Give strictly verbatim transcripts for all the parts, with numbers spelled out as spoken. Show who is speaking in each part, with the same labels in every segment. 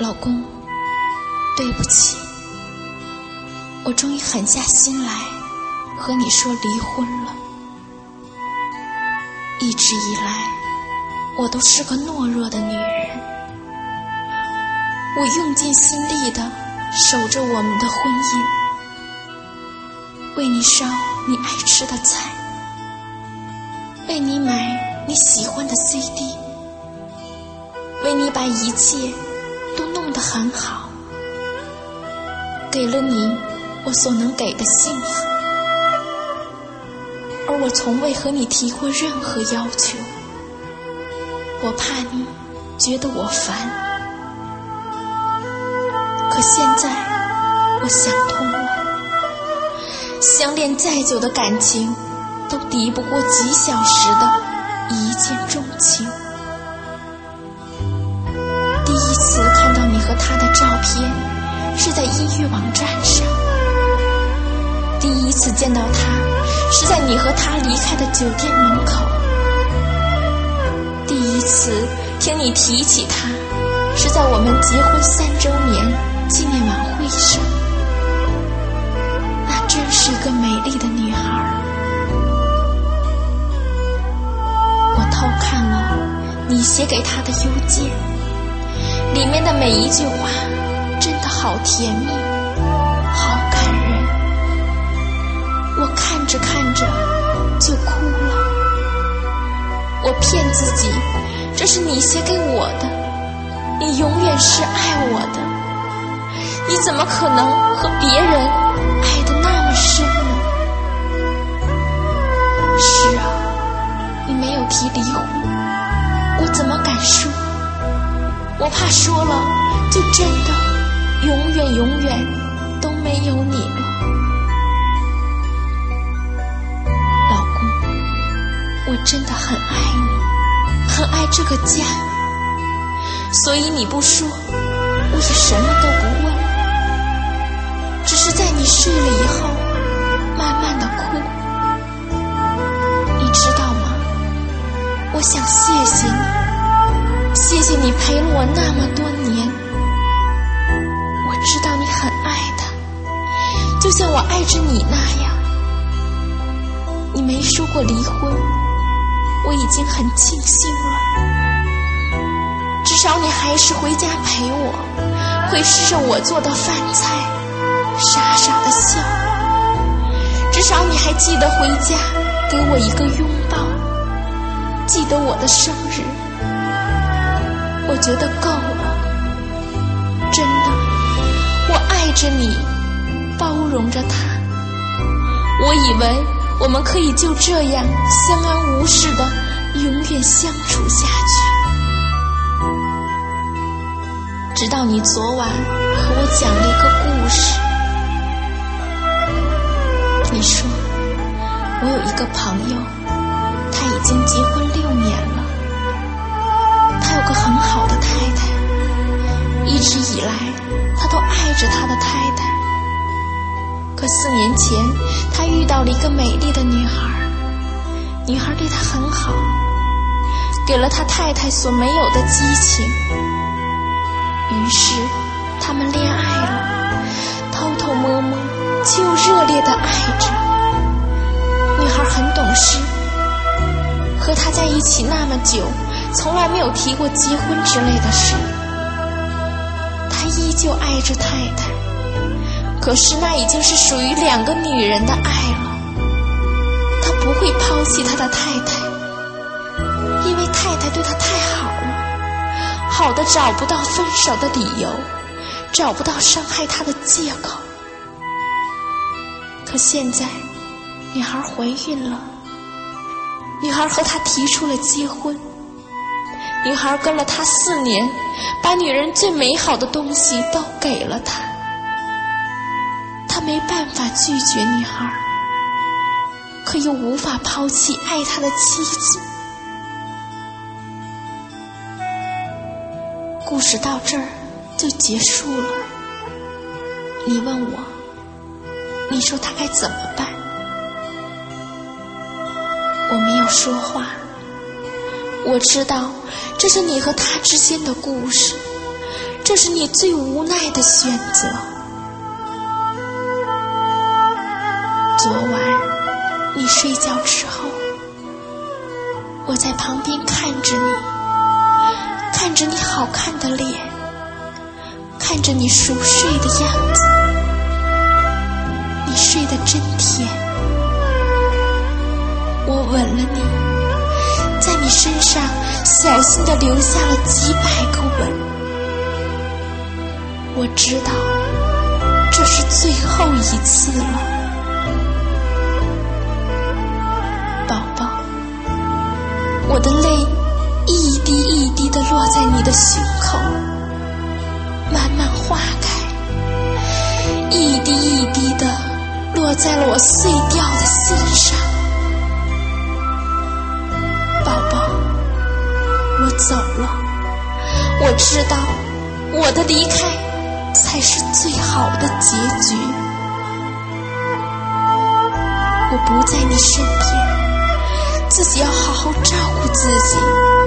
Speaker 1: 老公，对不起，我终于狠下心来和你说离婚了。一直以来，我都是个懦弱的女人，我用尽心力地守着我们的婚姻，为你烧你爱吃的菜，为你买你喜欢的 C D， 为你把一切都弄得很好，给了你我所能给的幸福，而我从未和你提过任何要求，我怕你觉得我烦。可现在我想通了，相恋再久的感情都敌不过几小时的一见钟情。第一次看到你和他的照片是在音乐网站上，第一次见到他是在你和他离开的酒店门口，第一次听你提起他是在我们结婚三周年纪念晚会上。那真是一个美丽的女孩。我偷看了你写给她的邮件，里面的每一句话真的好甜蜜，好感人。我看着看着就哭了。我骗自己，这是你写给我的，你永远是爱我的，你怎么可能和别人爱得那么深呢？是啊，你没有提离婚，我怎么敢说？我怕说了就真的永远永远都没有你了。老公，我真的很爱你，很爱这个家，所以你不说我也什么都不问，只是在你睡了以后慢慢的哭。你知道吗？我想谢谢你，谢谢你陪了我那么多年。我知道你很爱他，就像我爱着你那样。你没说过离婚，我已经很庆幸了。至少你还是回家陪我，会吃着我做的饭菜，傻傻的笑。至少你还记得回家给我一个拥抱，记得我的生日。我觉得够了，真的，我爱着你，包容着他。我以为我们可以就这样相安无事的永远相处下去。直到你昨晚和我讲了一个故事，你说我有一个朋友，他已经结婚六年了，他有个很好的太太，一直以来他都爱着他的太太。可四年前他遇到了一个美丽的女孩，女孩对他很好，给了他太太所没有的激情。于是他们恋爱了，偷偷摸摸却又热烈地爱着。女孩很懂事，和他在一起那么久，从来没有提过结婚之类的事。他依旧爱着太太，可是那已经是属于两个女人的爱了。他不会抛弃他的太太，因为太太对他太好了，好的找不到分手的理由，找不到伤害他的借口。可现在女孩怀孕了，女孩和他提出了结婚，女孩跟了他四年，把女人最美好的东西都给了他。他没办法拒绝女孩，可又无法抛弃爱他的妻子。故事到这儿就结束了。你问我，你说他该怎么办？我没有说话。我知道这是你和他之间的故事， 这是你最无奈的选择。昨晚你睡觉之后，我在旁边看着你，看着你好看的脸，看着你熟睡的样子。你睡得真甜，我吻了你，在你身上小心地留下了几百个吻。我知道这是最后一次了，宝宝，我的泪一滴一滴地落在你的胸口，慢慢化开，一滴一滴地落在了我碎掉的心上。宝宝，我走了，我知道我的离开才是最好的结局。我不在你身边，自己要好好照顾自己。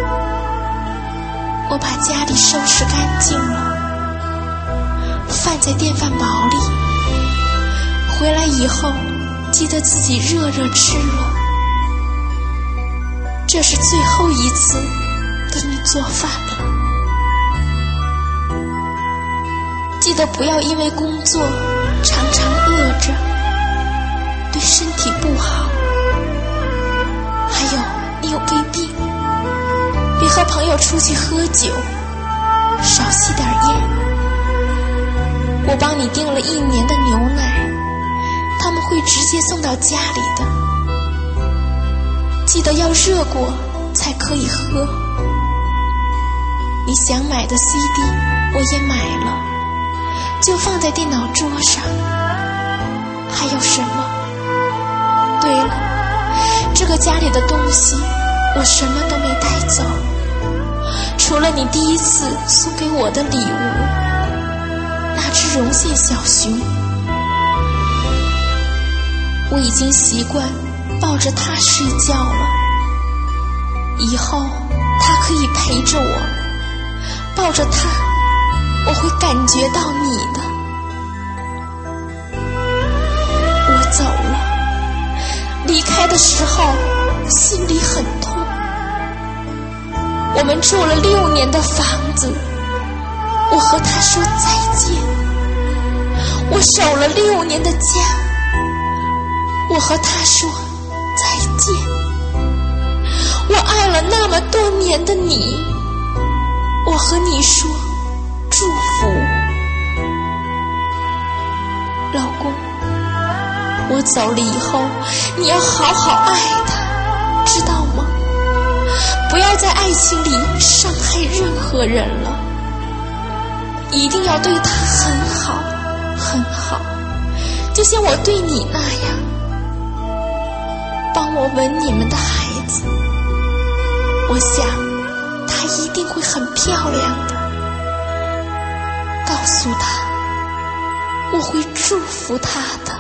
Speaker 1: 我把家里收拾干净了，饭在电饭煲里，回来以后记得自己热热吃了。这是最后一次给你做饭了，记得不要因为工作常常饿着，对身体不好。还有，你有胃病，别和朋友出去喝酒，少吸点烟。我帮你订了一年的牛奶，他们会直接送到家里的，记得要热过才可以喝。你想买的 C D 我也买了，就放在电脑桌上。还有什么？对了，这个家里的东西我什么都没带走，除了你第一次送给我的礼物，那只绒线小熊。我已经习惯抱着它睡觉了，以后它可以陪着我，抱着它我会感觉到你的。我走了，离开的时候心里很痛。我们住了六年的房子，我和他说再见。我守了六年的家，我和他说再见。我爱了那么多年的你，我和你说祝福。老公，我走了以后你要好好爱他，知道吗？不要在爱情里伤害任何人了，一定要对他很好很好，就像我对你那样。帮我吻你们的孩子，我想她一定会很漂亮的。告诉她，我会祝福她的。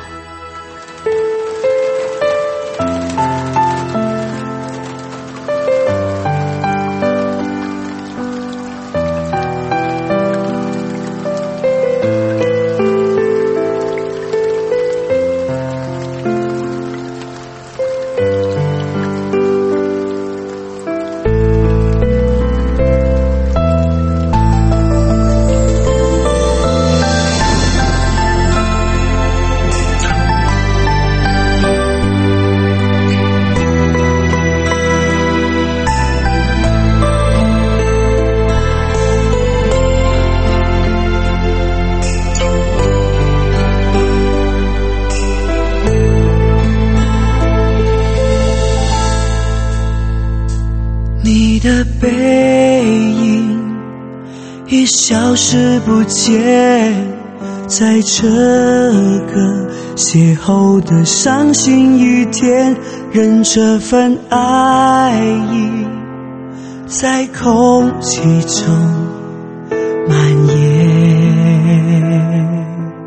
Speaker 2: 你的背影已消失不见，在这个邂逅的伤心一天，任这份爱意在空气中蔓延。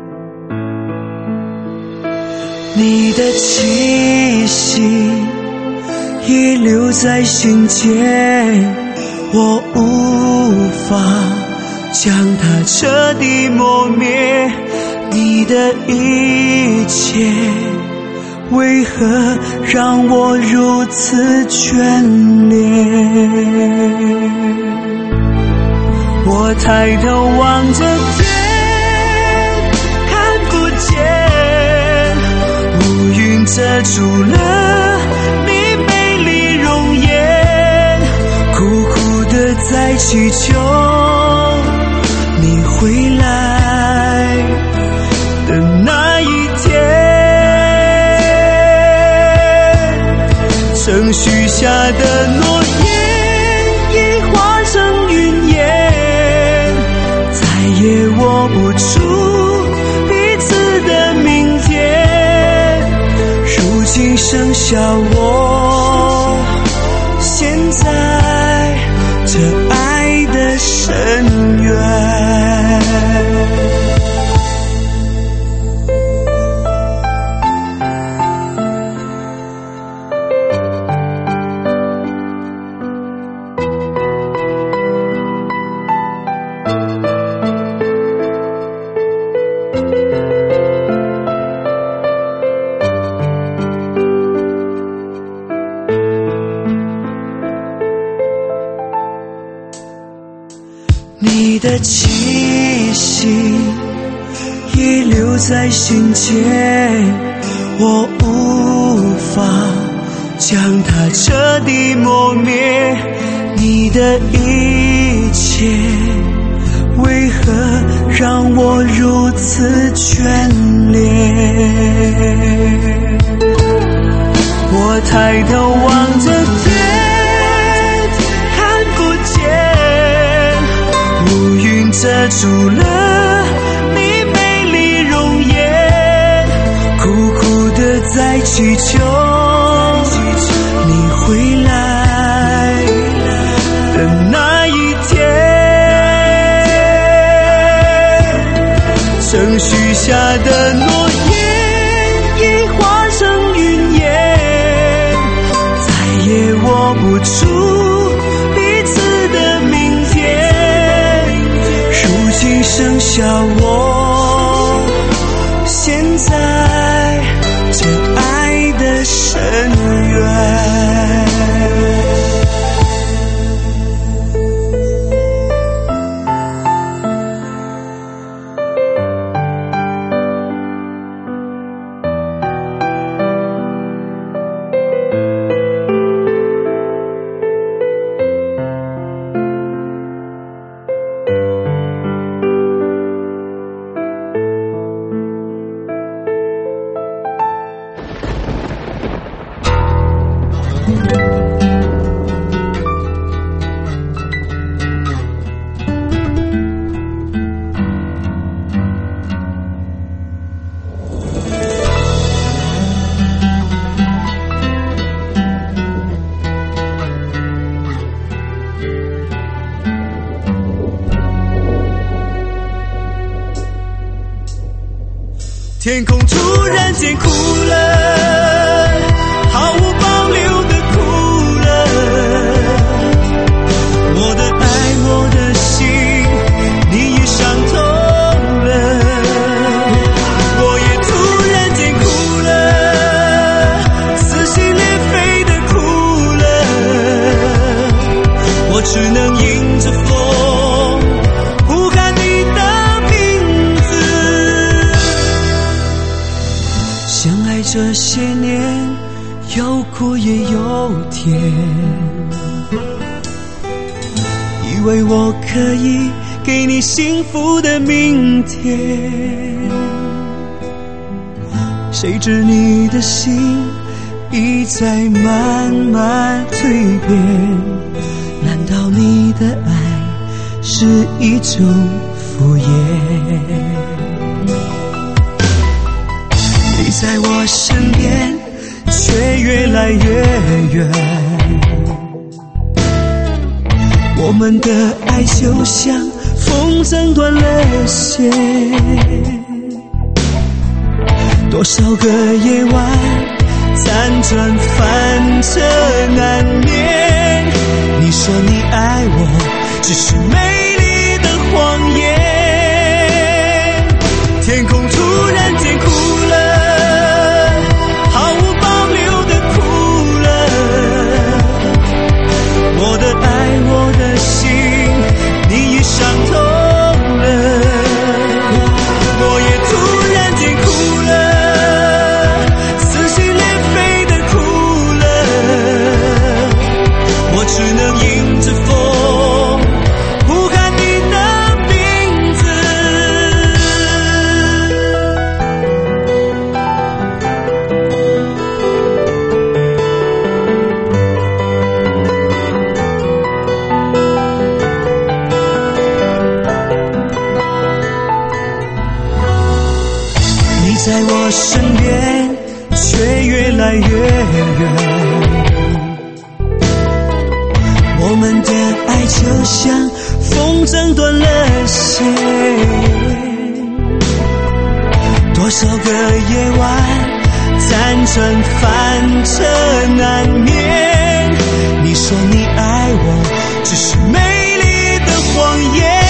Speaker 2: 你的气息已留在心间，我无法将它彻底磨灭。你的一切为何让我如此眷恋？我抬头望着天，看不见，乌云遮住了你美丽容颜，苦苦地在祈求你回来的那一天。曾许下的诺言已化成云烟，再也握不住彼此的明天。如今剩下我陷在这爱的深渊。你的气息遗留在心间，我无法将它彻底磨灭。你的一切为何让我如此眷恋？我抬头望着天，看不见，乌云遮住了你美丽容颜，苦苦地在祈求你回来的那一天。曾许下的诺言已化成云烟，再也握不住彼此的明天。如今剩下我陷在这爱的深渊。天空突然间哭了，毫无保留的哭了，我的爱，我的心，你也伤透了。我也突然间哭了，撕心裂肺的哭了，我只能迎着风呼喊你的名字。相爱这些年，有苦也有甜，以为我可以给你幸福的明天，谁知你的心已在慢慢蜕变。难道你的爱是一种敷衍？你在我身边，却越来越远。我们的爱就像风筝断了线，多少个夜晚辗转反侧难眠。你说你爱我，只是美丽的谎来越远。我们的爱就像风筝断了线，多少个夜晚辗转反侧难眠。你说你爱我，只是美丽的谎言。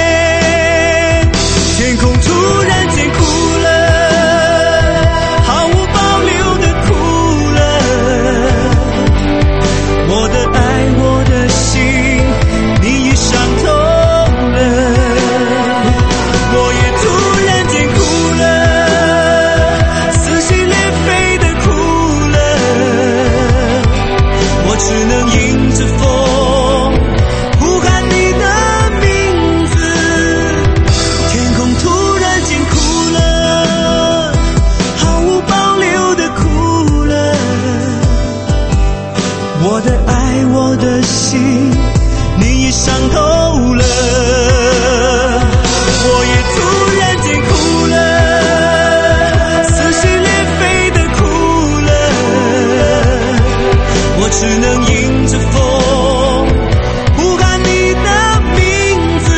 Speaker 2: 天空突然间哭了，毫无保留的哭了。我的爱，我的心，你已伤透了。我也突然间哭了，撕心裂肺的哭了。我只能迎着风呼喊你的名字。天空突然间哭了，毫无保留的哭了。我的爱，我的心，你已伤透了。我也突然间哭了，撕心裂肺的哭了。我只能迎着风呼喊你的名字。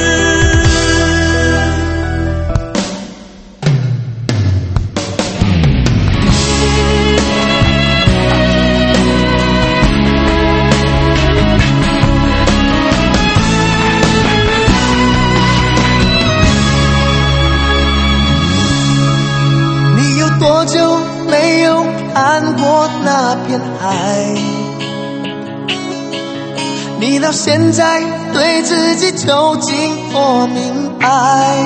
Speaker 3: 你有多久没有看过那片海？你到现在对自己究竟多明白？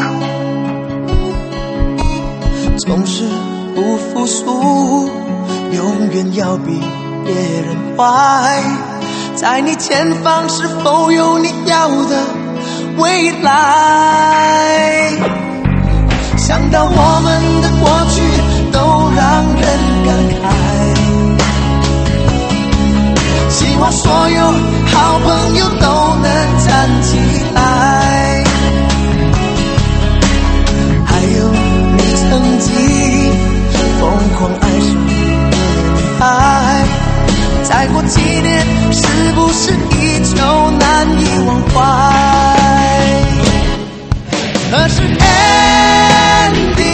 Speaker 3: 总是不服输，永远要比别人坏。在你前方是否有你要的未来？想到我们的过去都让人感慨，希望所有好朋友都能站起来。还有你曾经疯狂爱上的女孩，再过几年是不是依旧难以忘怀？可是 ending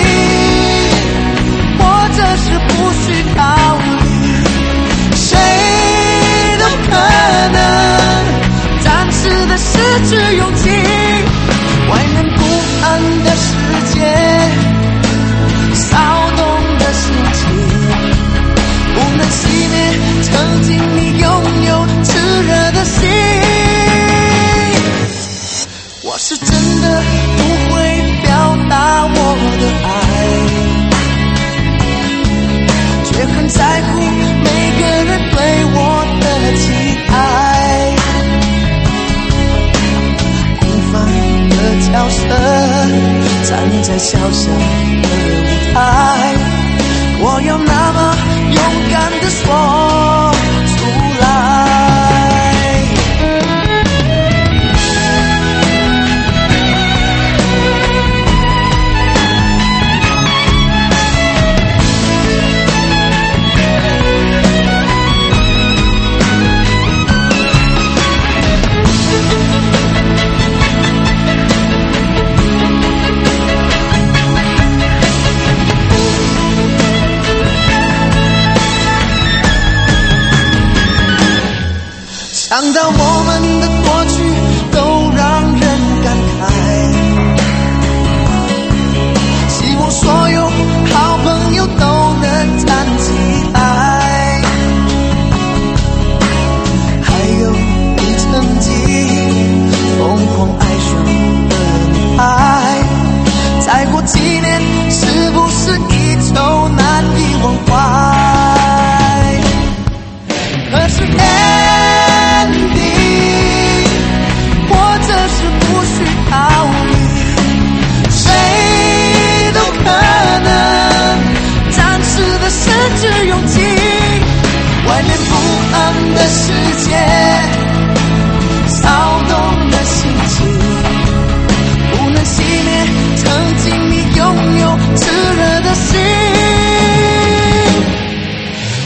Speaker 3: 或者是不需考虑，谁都可能暂时的失去勇气。外面不安的世界，骚动的心情，不能熄灭曾经你拥有炽热的心。我是真的不会表达我的爱，却很在乎每个人对我的期待。平凡的角色站在小小的舞台，我要那么勇敢地说出来。想到我们的过去都让人感慨，希望所有好朋友都能站起来。还有你曾经疯狂爱上的女孩，再过几年是不是依旧难以忘怀？可是或者是不需考虑，谁都可能暂时的失去勇气。外面不安的世界，骚动的心情，不能熄灭曾经你拥有炽热的心。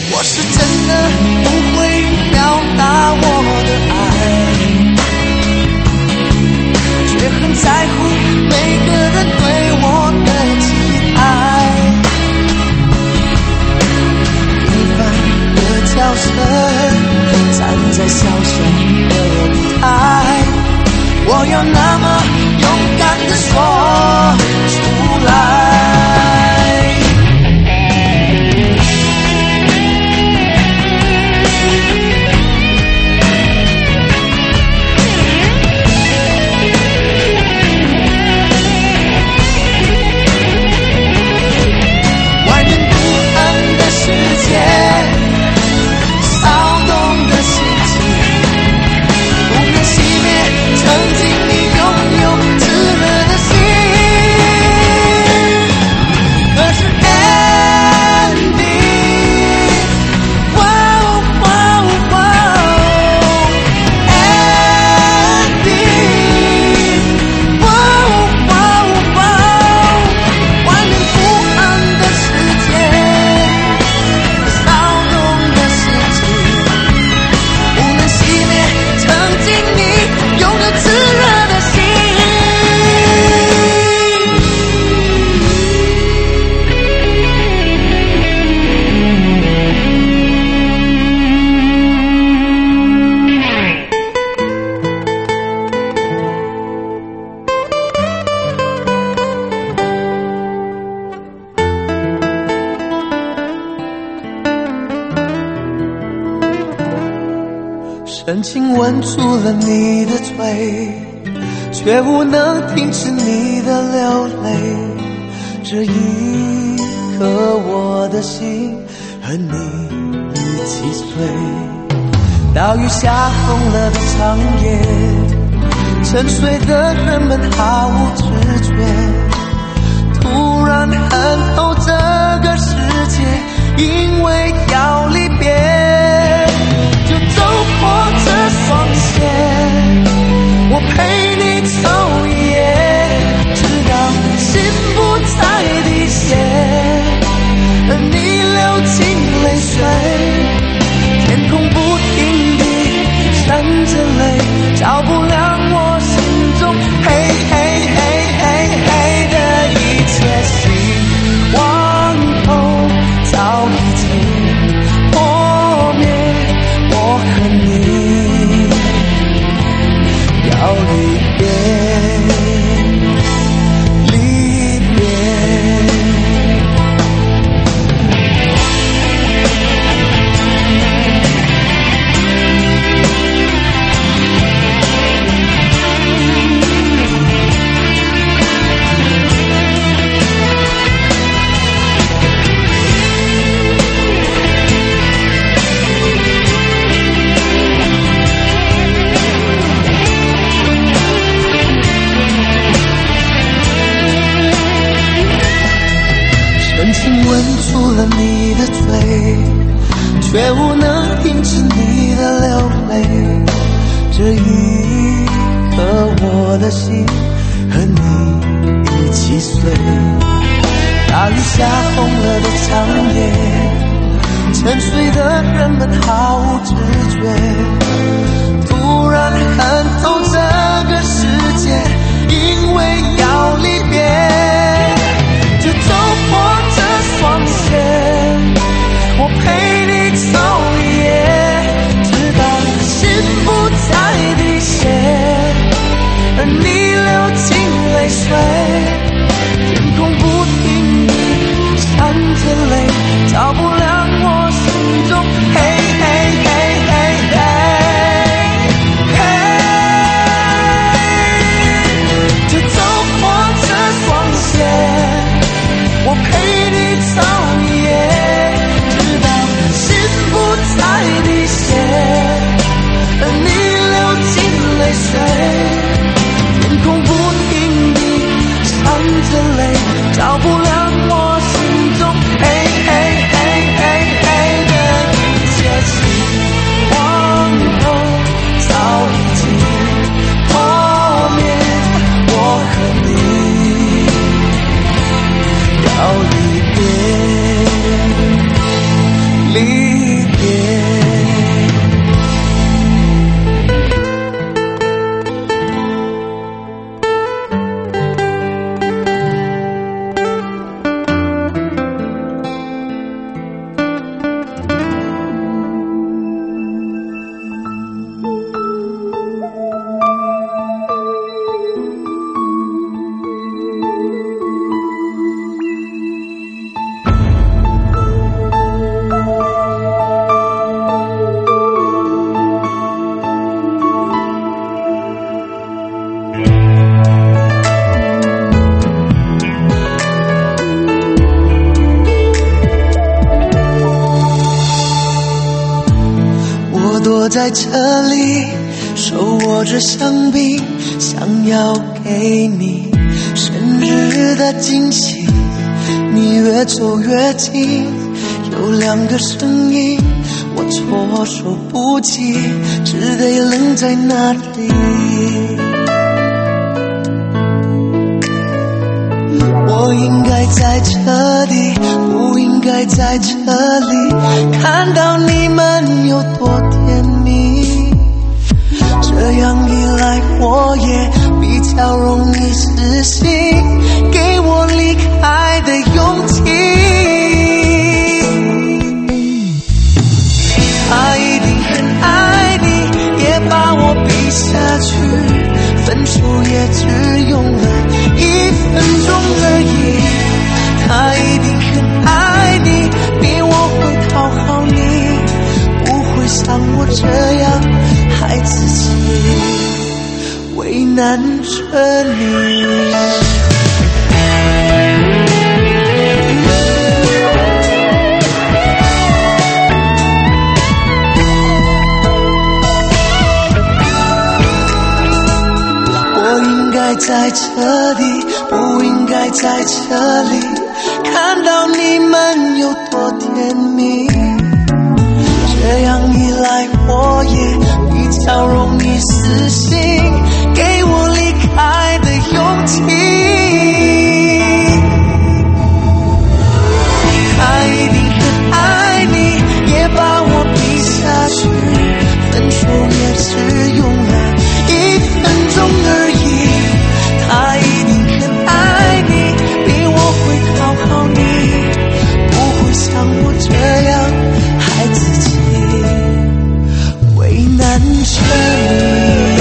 Speaker 3: 深情吻住了你的嘴，却无能停止你的流泪。这一刻我的心和你一起碎。大雨下疯了的长夜，沉睡的人们毫无知觉，突然恨透这个世界，因为要离别，就走破这双鞋，我陪你走一夜，直到心不再滴血，而你流尽泪水，天空不停地闪着泪，照不亮我心中黑黑黑黑黑的一切。希望后早已经破灭，我和你要离别，离别。吻住了你的嘴，却无能停止你的流泪。这一刻我的心和你一起碎。大雨下疯了的长夜，沉睡的人们毫无知觉，突然看透这个世界，因为要离别，就走破双鞋，我陪你走一夜，直到心不再滴血，而你流尽泪水，天空不停地闪着泪，照不亮我心中黑黑黑黑黑黑，就走破这双鞋，我陪你走一夜，直到心不再滴血，而你流尽泪水，天空不停地闪着泪，照不亮我心中黑黑黑黑黑的一切。希望后早已经破灭，我和你要离别，离别。躲在这里，手握着香槟，想要给你生日的惊喜。你越走越近，有两个声音，我措手不及，只得愣在那里。我应该在这里，不应该在这里，看到你们有多甜蜜。这样一来，我也比较容易死心，给我离开的勇气。他一定很爱你，也把我逼下去，分手也只用了一分钟而已。他一定很爱你，比我会讨好你，不会像我这样在这里，不应该在这里看到你们有多甜蜜。这样一来我也比较容易死心，给我离开的勇气。他一定很爱你，也把我比下去，分手也只用了一分钟而已。他一定很爱你，比我会讨好你，不会像我这样害自己，为难着你。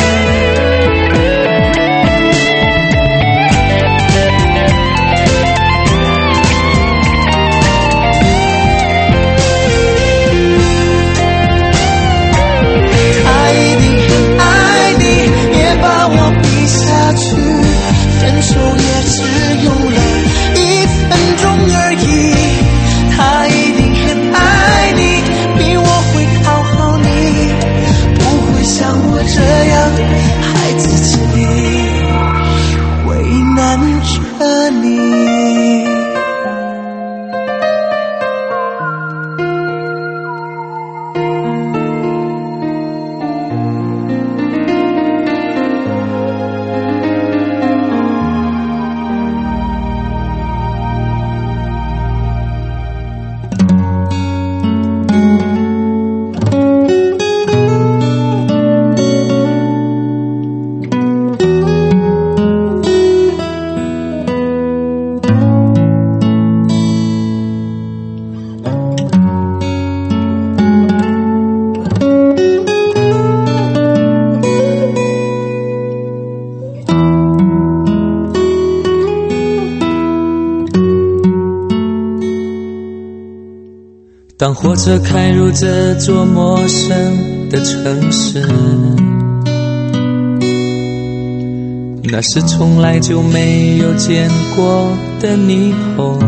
Speaker 3: 他一定很爱你，也把我比下去，分手也只用了一分钟而已。他一定很爱你，比我会讨好你，不会像我这样害自己，为难着你。
Speaker 2: 当火车开入这座陌生的城市，那是从来就没有见过的霓虹。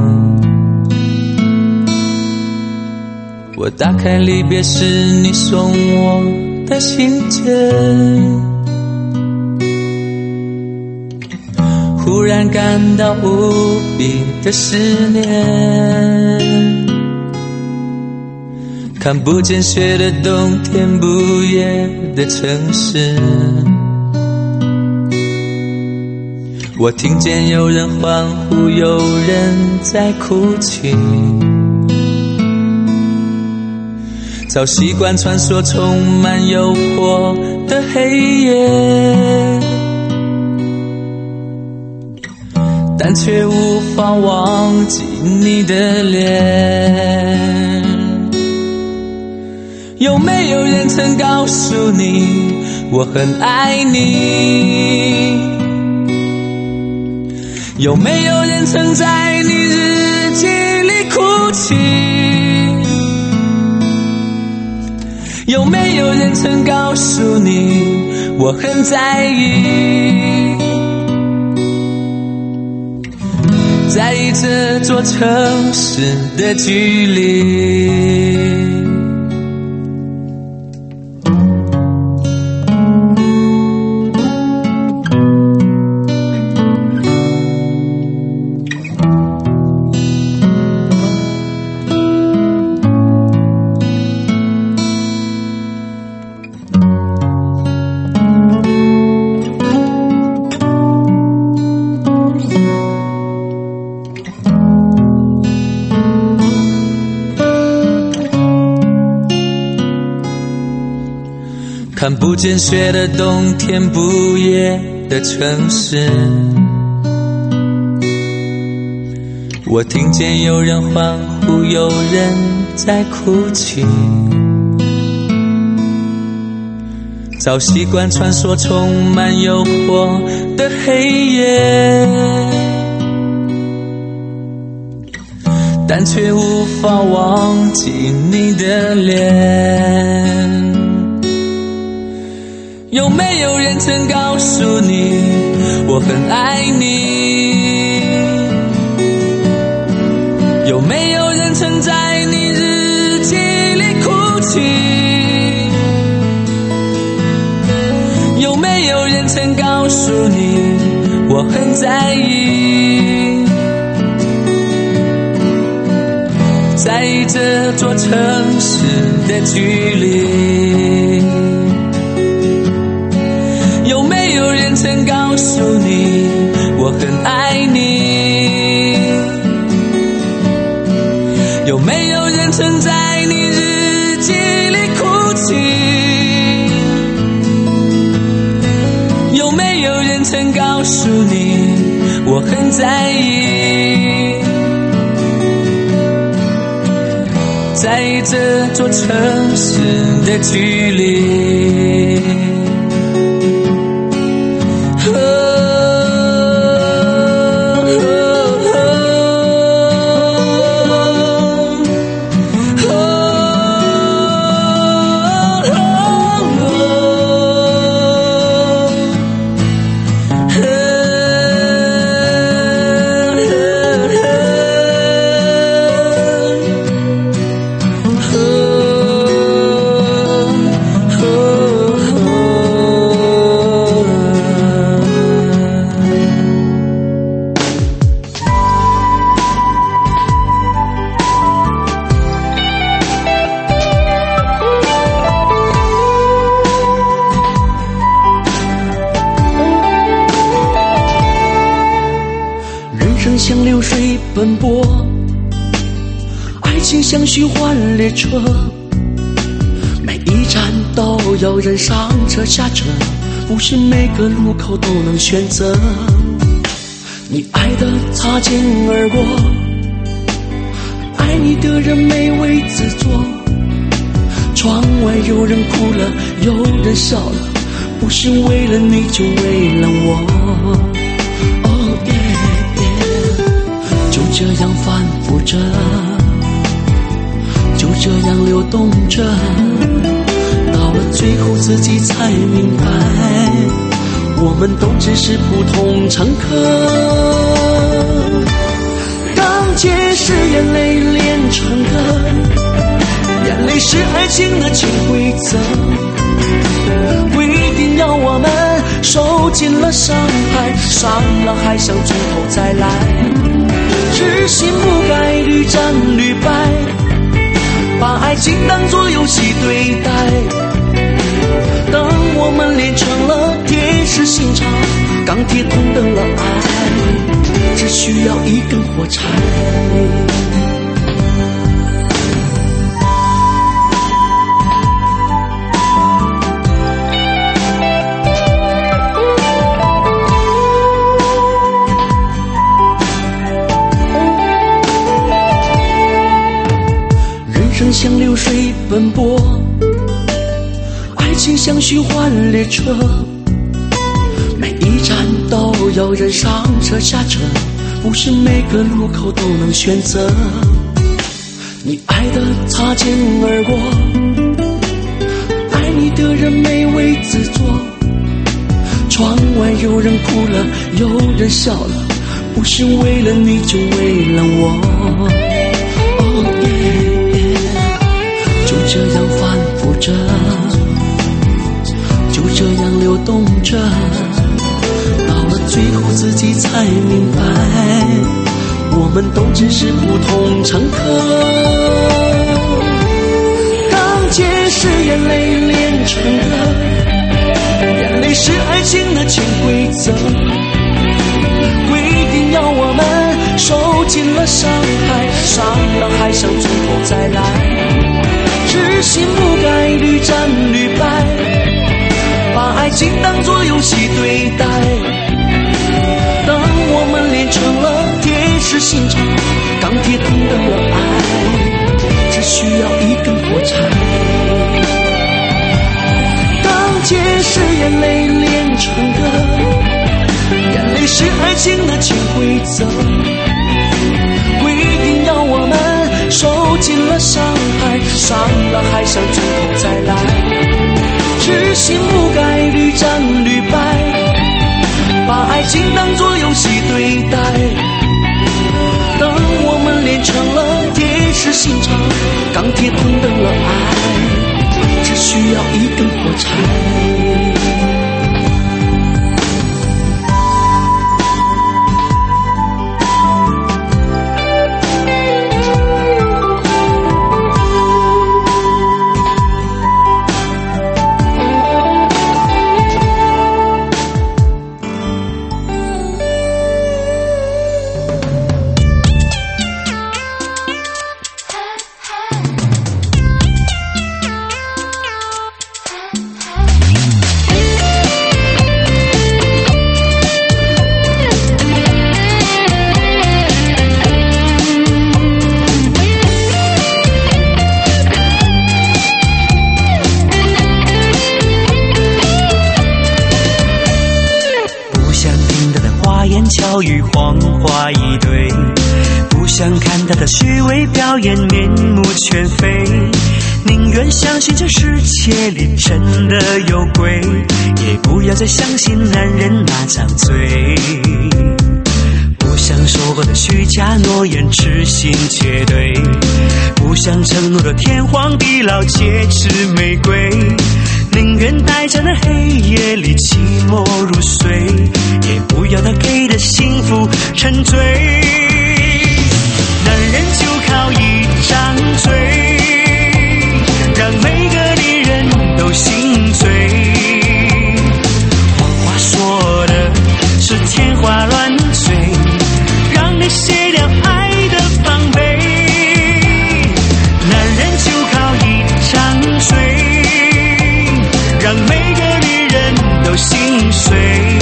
Speaker 2: 我打开离别时你送我的信件，忽然感到无比的思念。看不见雪的冬天，不夜的城市，我听见有人欢呼，有人在哭泣。早习惯穿梭充满诱惑的黑夜，但却无法忘记你的脸。有没有人曾告诉你我很爱你？有没有人曾在你日记里哭泣？有没有人曾告诉你我很在意？在意这座城市的距离。看不见雪的冬天，不夜的城市，我听见有人欢呼，有人在哭泣。早习惯穿梭充满诱惑的黑夜，但却无法忘记你的脸。有没有人曾告诉你我很爱你？有没有人曾在你日记里哭泣？有没有人曾告诉你我我很在意，在意这座城市的距离。有没有人曾告诉你我很爱你？有没有人曾在你日记里哭泣？有没有人曾告诉你我很在意，在意这座城市的距离。
Speaker 3: 像流水奔波，爱情像虚幻列车，每一站都有人上车下车，不是每个路口都能选择。你爱的擦肩而过，爱你的人没为自作，窗外有人哭了，有人笑了，不是为了你就为了我。就这样反复着，就这样流动着，到了最后自己才明白，我们都只是普通乘客。当街是眼泪炼成的，眼泪是爱情的潜规则，不一定要我们受尽了伤害，伤了还想从头再来。知心不该屡战屡败，把爱情当作游戏对待。当我们练成了铁石心肠，钢铁同等了爱，只需要一根火柴。像流水奔波，爱情像虚幻列车，每一站都有人上车下车，不是每个路口都能选择。你爱的擦肩而过，爱你的人没为自作，窗外有人哭了，有人笑了，不是为了你就为了我。就这样反复着，就这样流动着，到了最后自己才明白，我们都只是普通乘客。当街是眼泪炼成的，眼泪是爱情的潜规则，规定要我们受尽了伤害，伤了还想从头再来。知心不该屡战屡败，把爱情当作游戏对待。当我们练成了铁石心肠，钢铁同等了爱，只需要一根火柴。当街是眼泪炼成的，眼泪是爱情的潜规则，规定要我们受尽了伤害，伤了还想从头再来。知心不该屡战屡败，把爱情当作游戏对待。当我们练成了铁石心肠，钢铁同等了爱，只需要一根火柴。
Speaker 2: 谎话一堆，不想看他的虚伪表演面目全非，宁愿相信这世界里真的有鬼，也不要再相信男人那张嘴。不想说过的虚假诺言痴心绝对，不想承诺的天荒地老戒指玫瑰，宁愿待在那黑夜里寂寞入睡，也不要他给的幸福沉醉。男人就靠一张嘴，让每个女人都心醉，谎话说的是天花乱坠，让你卸掉爱的防备。男人就靠一张嘴，让每个女人都心碎，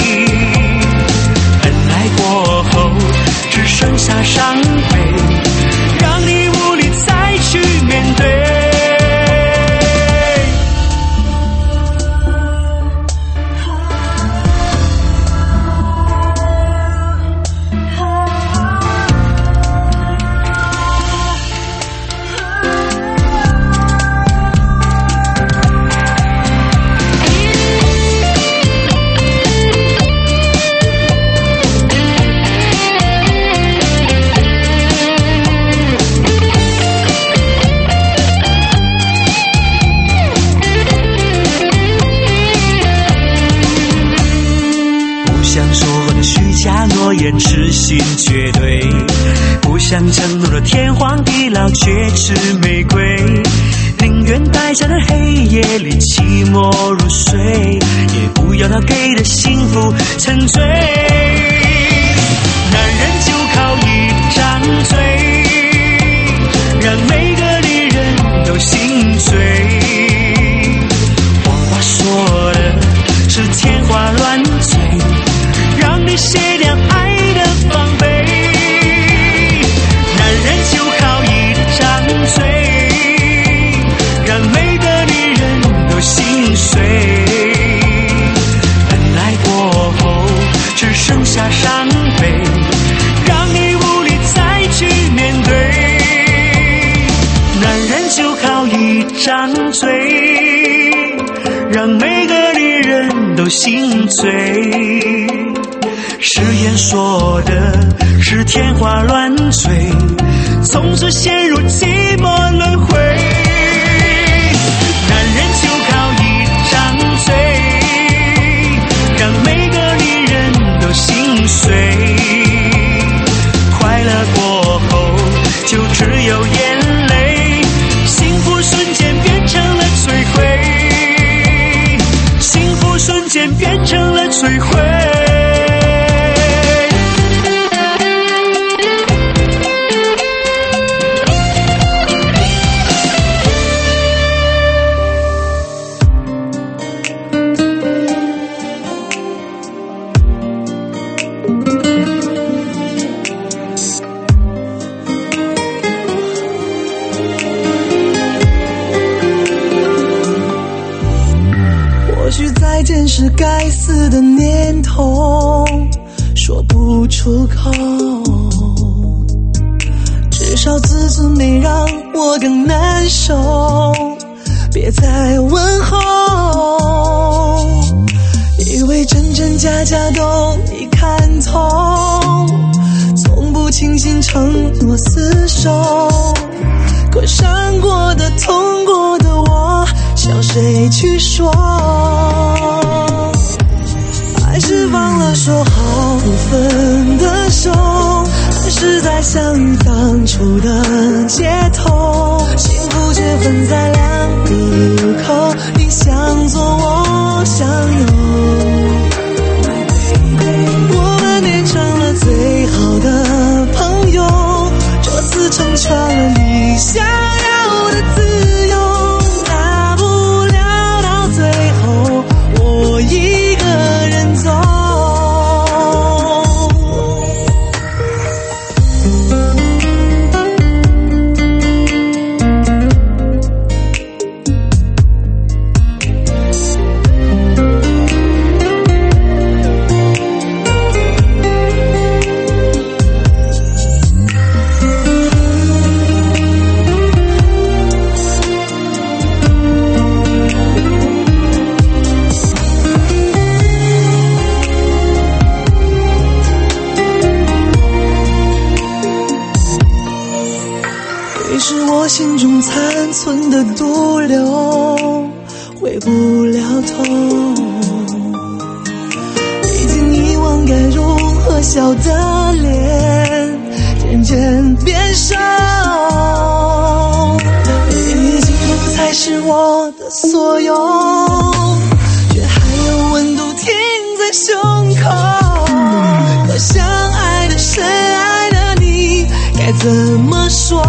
Speaker 2: 恩爱过后只剩下伤悲，让你无力再去面对。诺言痴心绝对，不想承诺的天荒地老戒指玫瑰，宁愿待在那黑夜里寂寞入睡，也不要他给的幸福沉醉。男人就靠一张嘴，让每个女人都心醉，谎话说的是天花乱坠，让你卸掉爱的防备。男人就靠一张嘴，让每个女人都心碎，恩爱过后只剩下伤悲，让你无力再去面对。男人就靠一张嘴，让每个女人都心醉，誓言说的是天花乱坠，从此陷入寂寞轮回。男人就靠一张嘴，让每个女人都心碎，快乐过后就只有眼泪，幸福瞬间变成了摧毁，幸福瞬间变成了摧毁。
Speaker 3: 是该死的念头，说不出口，至少自尊没让我更难受，别再问候，以为真真假假都已看透，从不轻信承诺厮守，可伤过的痛过的我向谁去说？还是放了说好不分的手，还是在相遇当初的街头，幸福却分在两地路口，你想做我想有，我们变成了最好的朋友，这次成全了你想要的自由，大不了到最后我一个人走。 心中残存的毒瘤回不了头，已经遗忘该如何笑的脸渐渐变瘦，已经不再是我的所有，却还有温度停在胸口。可相爱的深爱的你该怎么说，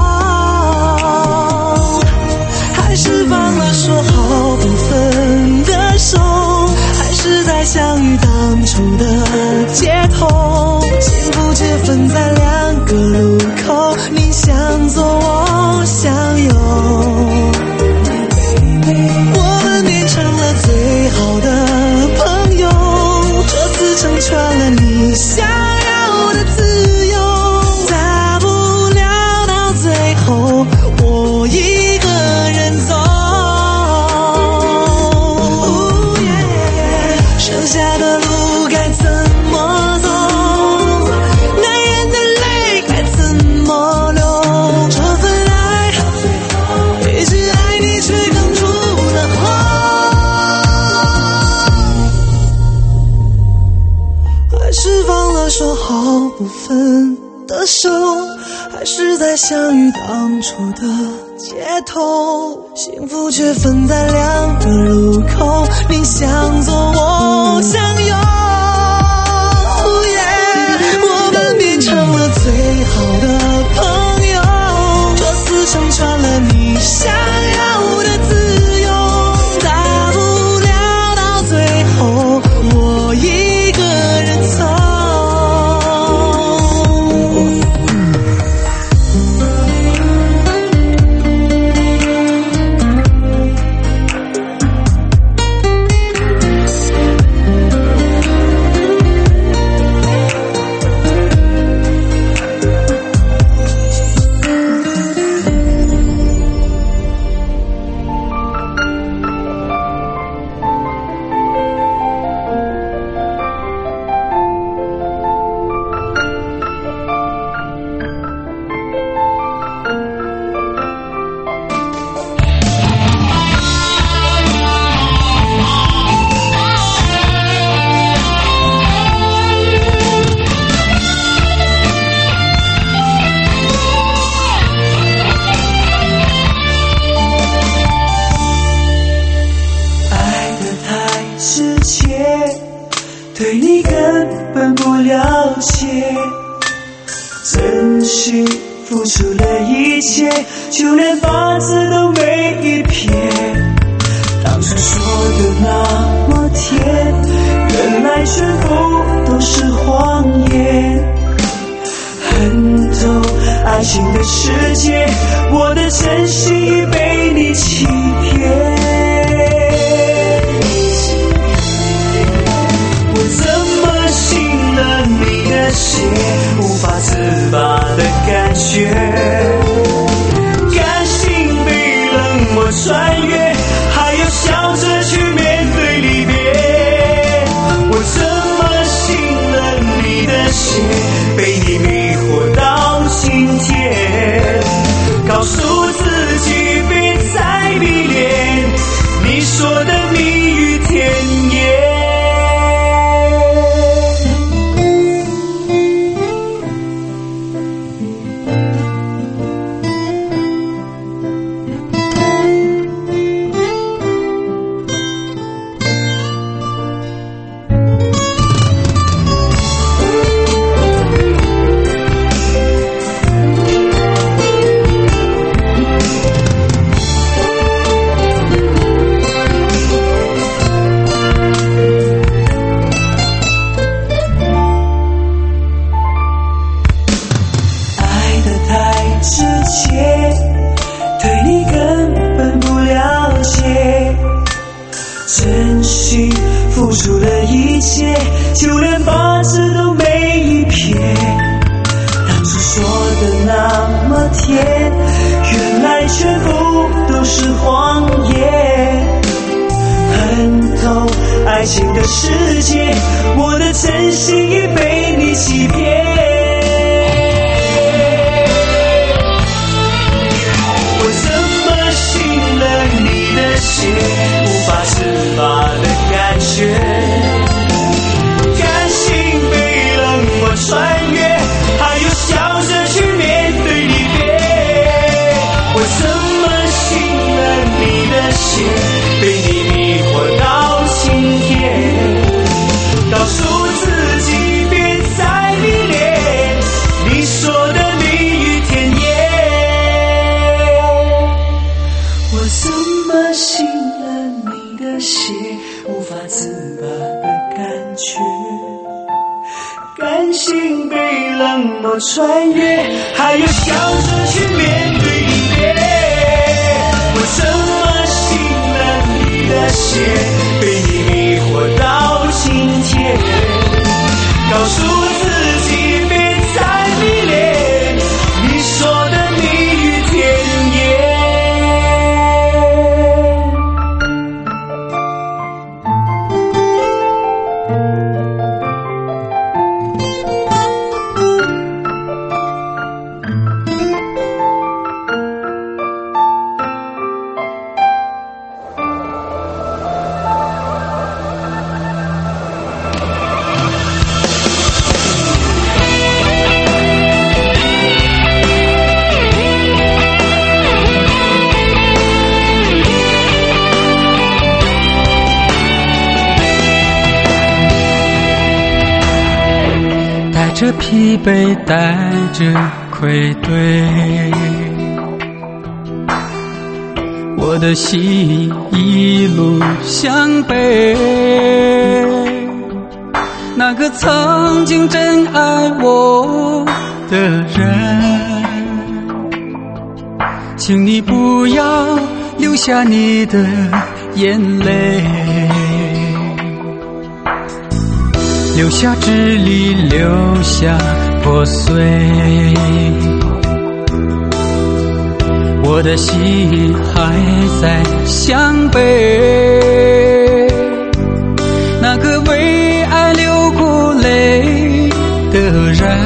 Speaker 3: 还是放了说好不分的手，还是在相遇当初的街头，幸福却分在两个路口，你想走我想有，我们变成了最好的朋友，这次成全了你想要的自由，大不了到最后我一个人走，剩下的路该怎么走，男人的泪该怎么流，这份爱一直爱你却哽住了喉，还是放了说好不分的手，还是在相遇当初的街头，幸福却分在两个路口，你想走我想有，我们变成了最好的朋友，这次成全了你想要的自由，大不了到最后我一个人走。对你根本不了解，真心付出了一切，就连八字都没一撇，当初说的那么甜，原来全部都是谎言，恨透爱情的世界，我的真心已被你欺骗，些无法自拔的感觉，感性被冷漠穿越，还要笑着去面对离别，我怎么信了你的血，被你迷惑到今天，告诉自己别再迷恋你说的蜜语甜言，真心付出了一切，就连八字都没一撇，当初说的那么甜，原来全部都是谎言，恨透爱情的世界，我的真心已被你欺骗，我
Speaker 2: 我怎么信了你的邪，无法自拔的感觉，甘心被冷漠穿越，还要笑着去面对离别。我怎么信了你的邪，被你迷惑到今天，告诉自己别再迷恋你说的蜜语甜言。
Speaker 4: 带着疲惫，带着愧对，我的心一路向北。那个曾经真爱我的人，请你不要流下你的眼泪，留下支离，留下破碎，我的心还在向北。那个为爱流过泪的人，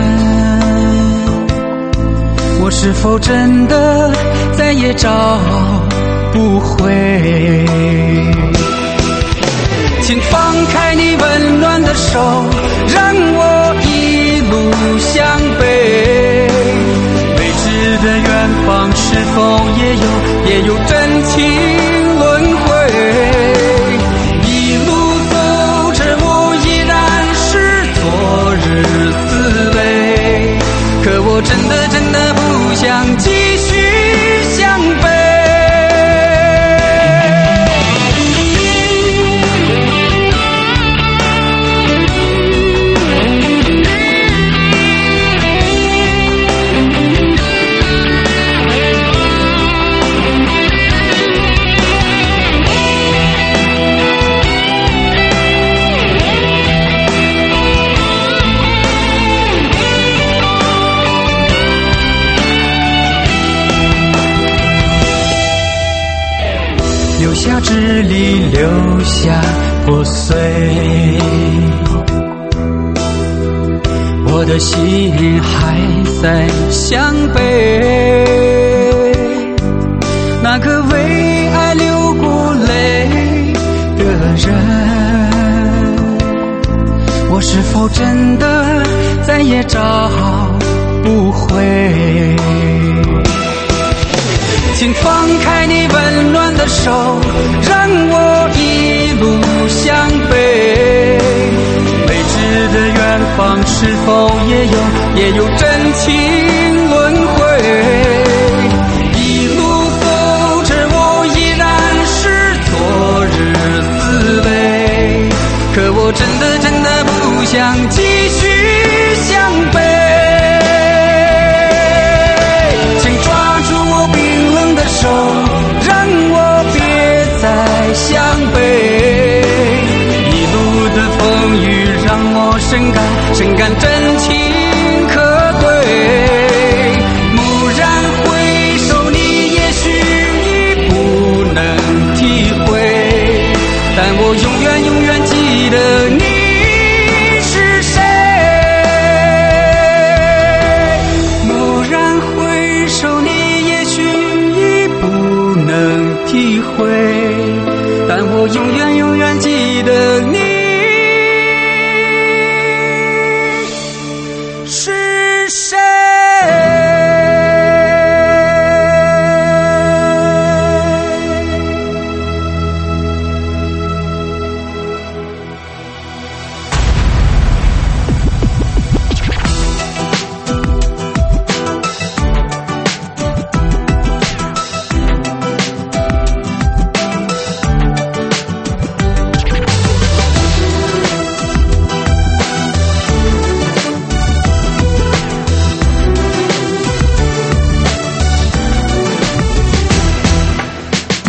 Speaker 4: 我是否真的再也找不回？请放开你温暖的手，让我一路向北。未知的远方是否也有也有真情轮回？一路走着我依然是昨日滋味，可我真的真的不想继续向北。留下支离，留下破碎，我的心还在向北。那个为爱流过泪的人，我是否真的再也找不回？请放开你温暖的手，让我一路向北。未知的远方是否也有也有真情轮回？一路走着我依然是昨日滋味，可我真的真的不想继续向北。手，让我别再向北。一路的风雨让我深感深感真情可贵。蓦然回首，你也许已不能体会，但我永远永远记得你是谁。蓦然回首，你也许不能体会，但我永远永远记得你是谁。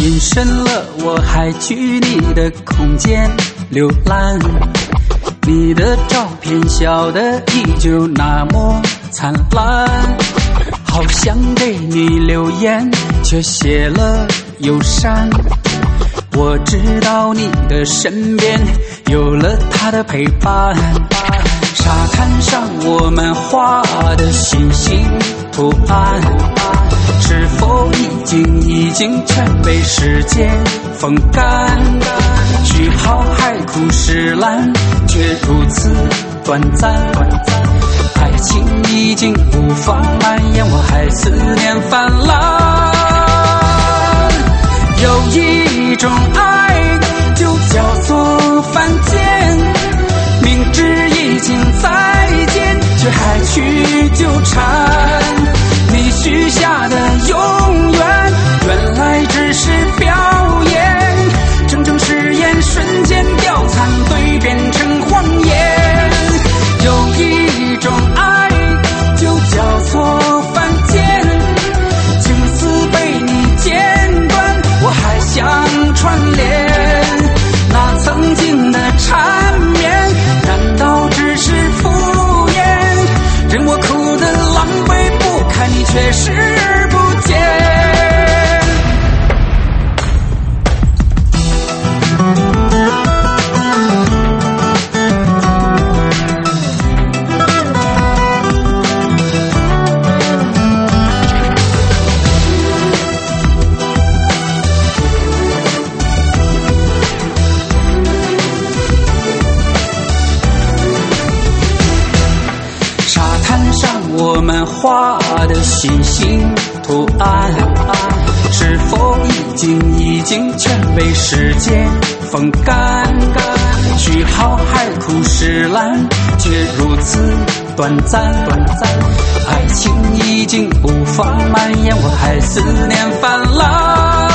Speaker 4: 隐身了，我还去你的空间浏览，你的照片笑得依旧那么灿烂，好想给你留言，却写了又删。我知道你的身边有了他的陪伴，沙滩上我们画的星星图案，是否已经已经全被时间风干？句号海枯石烂，却如此短暂。爱情已经无法蔓延，我还思念泛滥。有一种爱就叫做犯贱，明知已经再见，却还去纠缠。你许下的永远，原来只是表演，整整誓言瞬间凋残，对变成谎言。有一种爱就叫做犯贱，情丝被你剪断，我还想串联那曾经的缠绵，难道只是敷衍？任我哭得狼狈不堪，你却视不见。我们画的星星图案，是否已经已经全被时间风干？句号海枯石烂，却如此短暂。爱情已经无法蔓延，我还思念泛滥。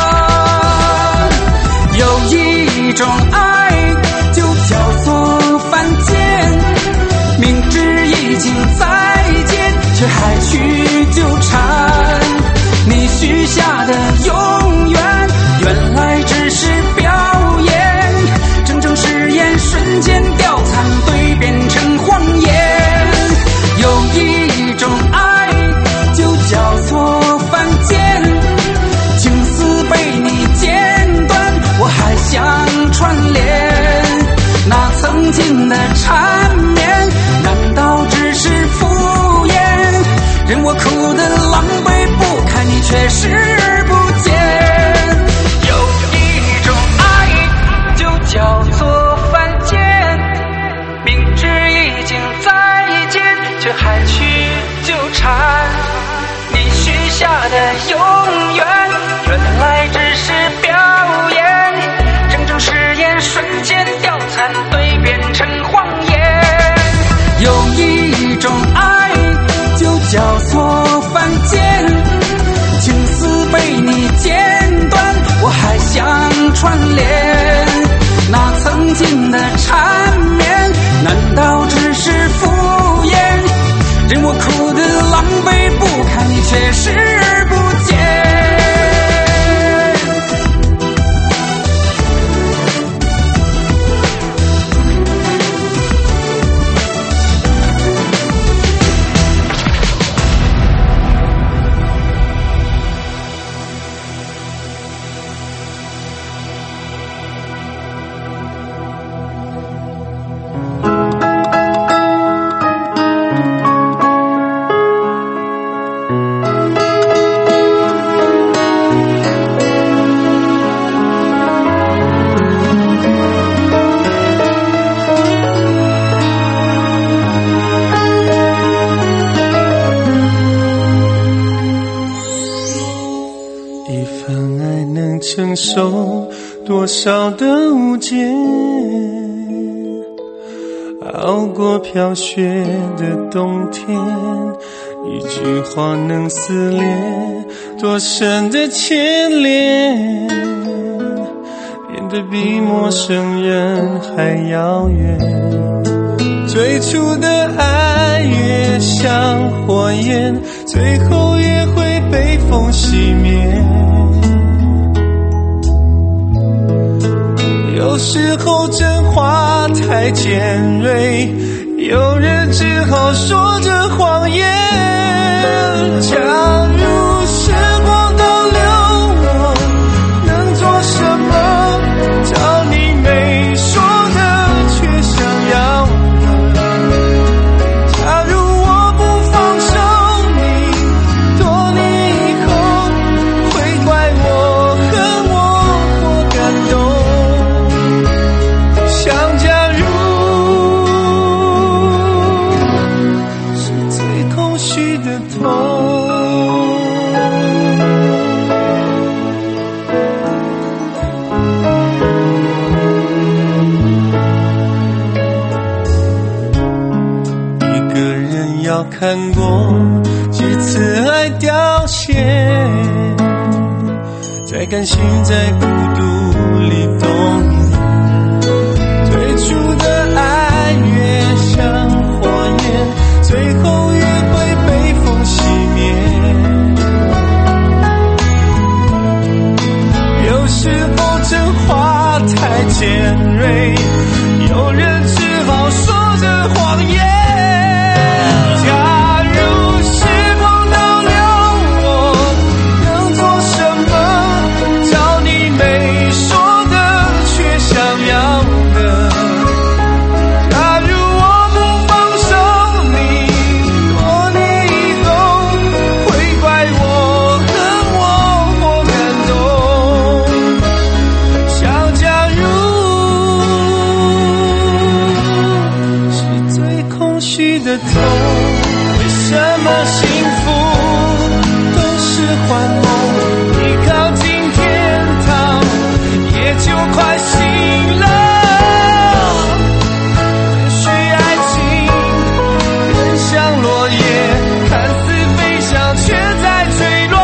Speaker 4: 有一种爱就叫做犯贱，明知已经再见，却还去纠缠。你许下的永远，原来只是表演，整整誓言瞬间凋残，对变成谎言。有一种爱就叫做犯贱，情丝被你剪断，我还想串联那曾经的缠绵，难道只是敷衍？任我哭得狼狈不堪，你却视不见。有一种爱就叫做犯贱，明知已经再见，却还去纠缠。你许下的永远，原来只是表演，整整誓言瞬间凋残，对变成谎言。有一种爱就叫做犯贱，情丝被你剪断，我还想串联那曾经的缠绵，难道只是敷衍？任我哭得狼狈不堪，你却视不见。
Speaker 2: 承受多少的误解，熬过飘雪的冬天，一句话能撕裂多深的牵连，变得比陌生人还遥远。最初的爱越像火焰，最后也会被风熄灭。 有时候真话太尖锐，有人只好说着谎言。假如时光倒流，我能做什么？找你没说的却想要的。假如我不放手你，多年以后会怪我恨我或感动。想假如是最空虚的痛。要看过几次爱凋谢，才甘心在孤独里冬眠。最初的爱越像火焰，最后越会被风熄灭。有时候真话太尖锐，有人只好说着谎言。的痛，为什么幸福都是幻梦？一靠近天堂，也就快醒了。也许爱情更像落叶，看似飞翔，却在坠落。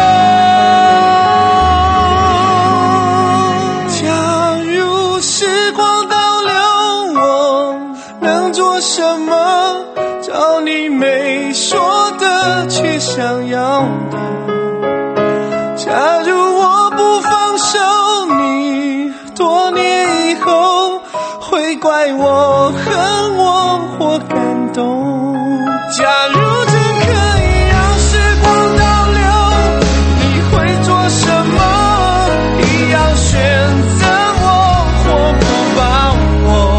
Speaker 2: 假如时光倒流，我能做什么？找你没说的却想要的。假如我不放手你，多年以后会怪我恨我或感动。假如真可以让时光倒流，你会做什么？一样选择我或不把我。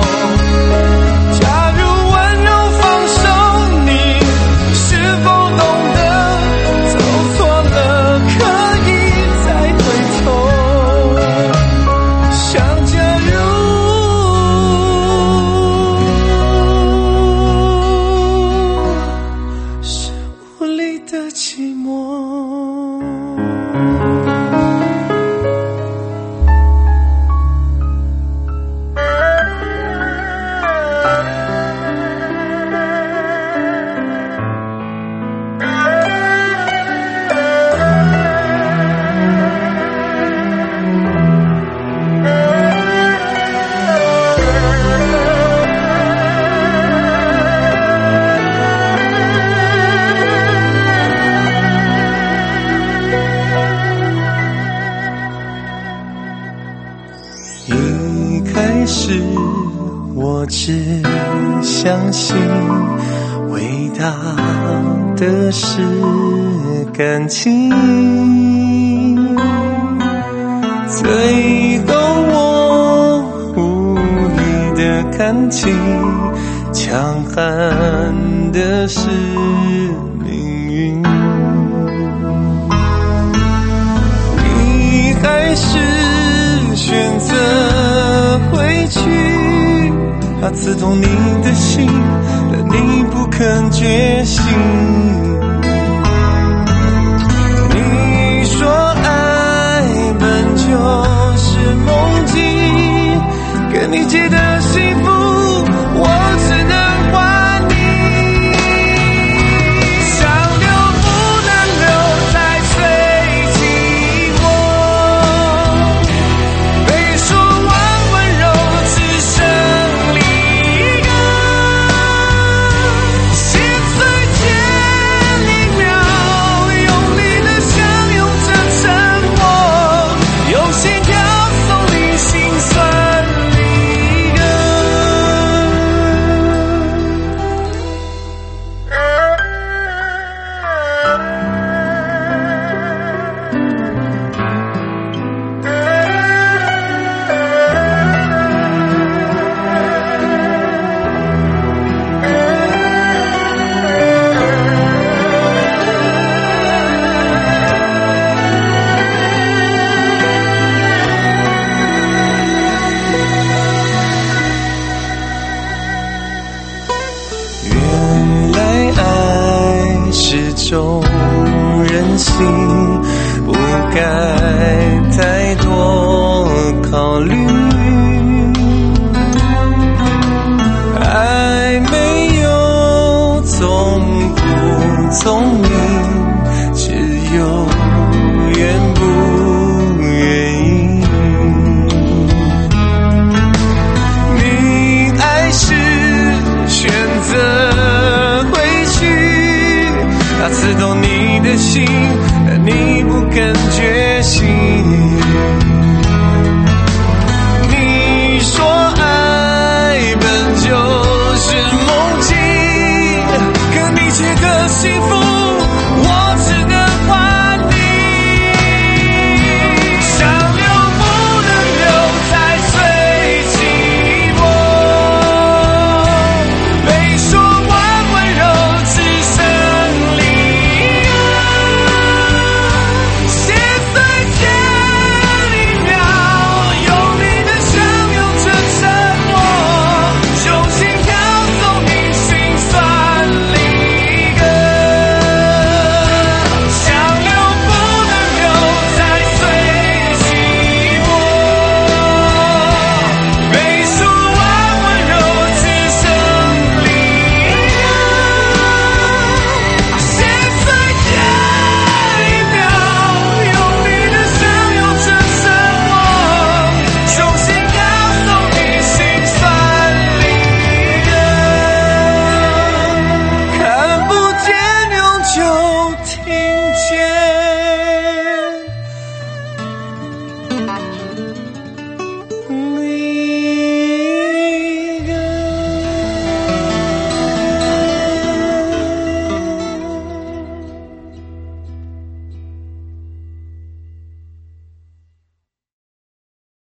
Speaker 2: 我只相信伟大的是感情，最后我无力的看清，强悍的是命运。你还是选择回去，它刺痛你的心，但你不肯觉醒。你说爱本就是梦境，跟你借的幸福我只能还你。想留不能留，在最寂寞，被说完温柔只剩离歌。心碎前一秒，用力的相拥着沉默，用心跳送你心酸。
Speaker 3: 我旅